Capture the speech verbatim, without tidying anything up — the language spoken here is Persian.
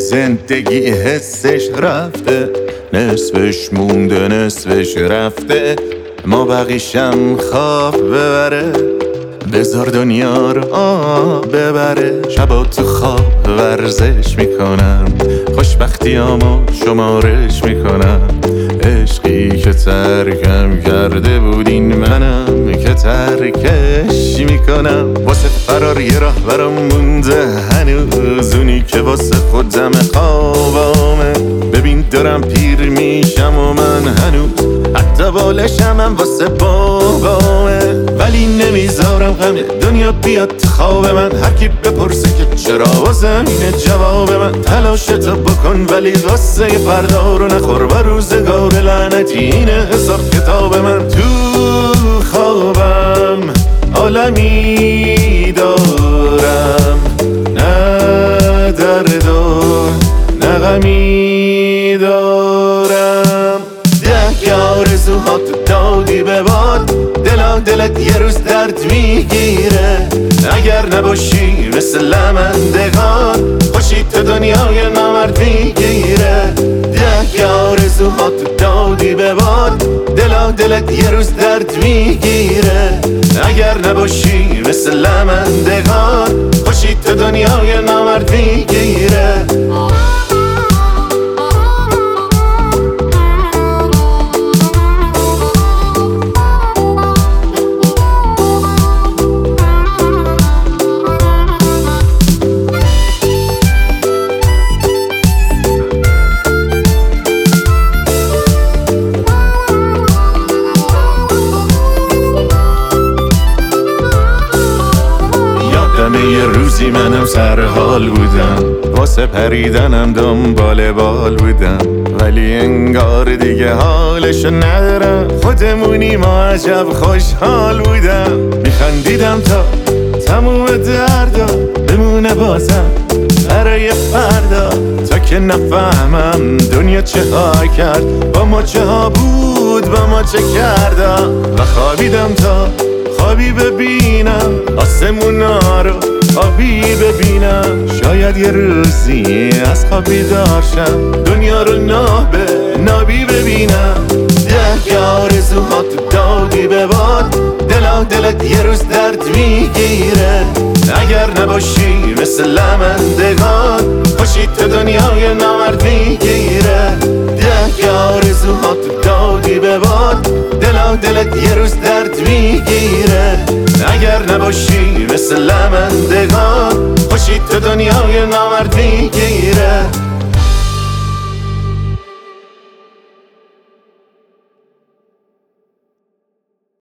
زندگی حسش رفته، نصفش مونده نصفش رفته، ما بقیشم خواب ببره، بذار دنیا رو آب ببره. شبا تو خواب ورزش میکنم، خوشبختیامو شمارش میکنم، عشقی که ترکم کرده بود این منم که ترکش میکنم. واسه فرار یه راه برام مونده هنوز، اونی که واسه خودم خوابامه. ببین دارم پیر میشم و من هنوز حتی بالشم هم واسه بابامه، ولی نمیذارم غم دنیا بیاد تو خواب من. هر کی بپرسه که چرا واسه اینه جواب من، تلاشتو بکن ولی قصه فردا رو نخور، و روزگار لعنتی اینه حساب کتاب من. تو خوابم عالمی دارم، نه درد و نه غمی دارم. ده آرزوها تو دادی به باد، دلا دلت یه روز درد میگیره. اگر نباشی مثل لمندگان، خوشی تو دنیای نامرد میگیره. ده آرزوها تو دادی به باد، دلا دلت یه روز درد میگیره. اگر نباشی مثل لمندگان، خوشی تو دنیای نامرد میگیره. یه روزی منم سر حال بودم، واسه پریدنم دنبال بال بودم، ولی انگار دیگه حالشو ندارم. خودمونی ما عجب خوشحال بودم، میخندیدم تا تموم دردا بمونه بازم برای فردا. تا که نفهمم دنیا چه ها کرد با ما، چه ها بود با ما چه کردم. و خوابیدم تا خوابی ببینم، آسمونا رو آبی ببینم. شاید یه روزی از خواب بیدار شم، دنیا رو نابه نابی ببینم. ده آرزوها تو دادی به باد، دلا دلت یه روز درد میگیره. اگر نباشی مثل لمندگان، خوشی تو دنیای نامرد میگیره. ده آرزوها تو دادی به باد، دلا دلت یه روز درد میگیره. اگر نباشی مثل لمندگان، خوشی تو دنیای نامرد میگیره.